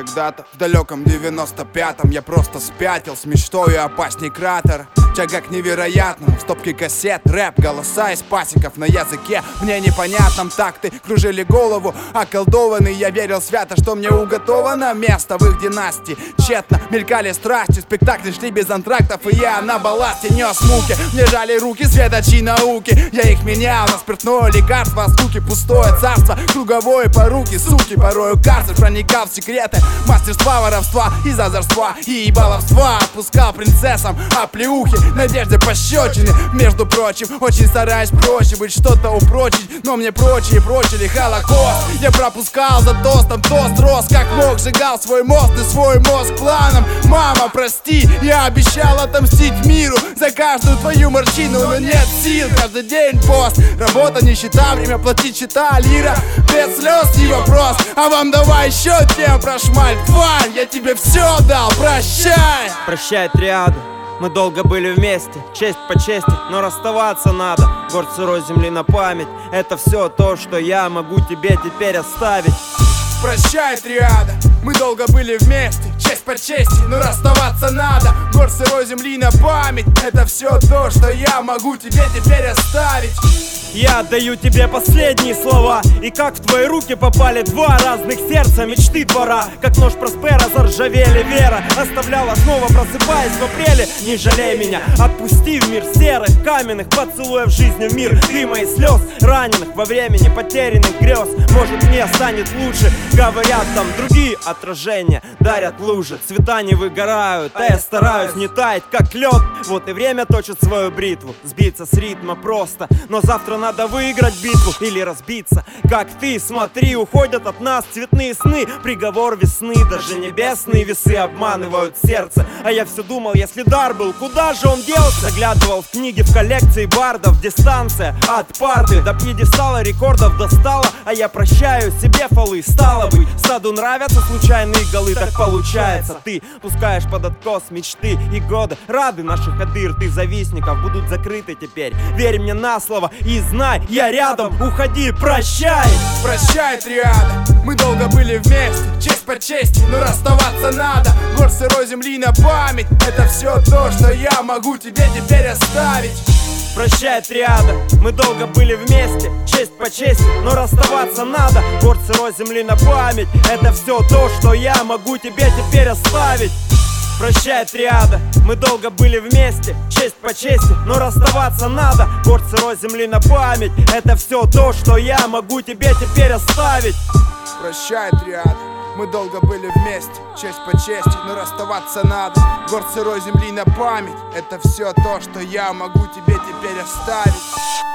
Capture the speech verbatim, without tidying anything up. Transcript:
Когда-то в далеком девяносто пятом я просто спятил с мечтой опасней кратер. Тяга к невероятному, в стопке кассет, рэп, голоса из пасеков на языке мне непонятном. Такты кружили голову, околдованный я верил свято, что мне уготовано место в их династии. Тщетно мелькали страсти, спектакли шли без антрактов, и я на балласте нес муки. Мне жали руки светочи науки, я их менял на спиртное лекарство, скуки пустое царство, круговое поруки, суки, порою карцер проникал в секреты мастерства, воровства из озорства и баловства. Отпускал принцессам оплеухи, надежды пощечины. Между прочим, очень стараюсь проще быть, что-то упрочить, но мне прочие прочили Холокост. Я пропускал за тостом, тост рос как мог, сжигал свой мост и свой мозг планом. Мама, прости, я обещал отомстить миру за каждую твою морщину, но нет сил, каждый день пост. Работа, нищета, время платить счета, лира без слез не вопрос. А вам давай еще тем прошмаль, тварь, я тебе все дал, прощай. Прощай, триада, мы долго были вместе, честь по чести, но расставаться надо. Город сырой земли на память, это все то, что я могу тебе теперь оставить. Прощай, триада, мы долго были вместе, честь по чести, но расставаться надо. Город сырой земли на память, это все то, что я могу тебе теперь оставить. Я отдаю тебе последние слова, и как в твои руки попали два разных сердца, мечты двора. Как нож Проспера заржавели вера, оставляла снова, просыпаясь в апреле. Не жалей меня, отпусти в мир серых, каменных поцелуев жизни, в мир дыма и слез, раненых во времени, потерянных грез. Может, мне станет лучше, говорят там другие отражения, дарят лужи, цвета не выгорают, а я стараюсь не таять, как лед. Вот и время точит свою бритву, сбиться с ритма просто, но завтра надо выиграть битву или разбиться. Как ты, смотри, уходят от нас цветные сны, приговор весны, даже небесные весы обманывают сердце. А я все думал, если дар был, куда же он делся? Заглядывал в книги, в коллекции бардов, дистанция от парты до пьедестала рекордов достала. А я прощаю себе фолы, стало быть, саду нравятся случайные голы, так получается. Ты пускаешь под откос мечты и годы, рады наших адыр, ты завистников будут закрыты теперь. Верь мне на слово и знай, я рядом, уходи, прощай. Прощай, триада, мы долго были вместе, честь по чести, но расставаться надо. Город сырой земли на память, это все то, что я могу тебе теперь оставить. Прощай, триада, мы долго были вместе, честь по чести, но расставаться надо. Город сырой земли на память, это все то, что я могу тебе теперь оставить. Прощай, триада, мы долго были вместе, честь по чести, но расставаться надо. Город сырой земли на память, это все то, что я могу тебе теперь оставить. Прощай, триада, мы долго были вместе, честь по чести, но расставаться надо. Город сырой земли на память, это все то, что я могу тебе теперь оставить.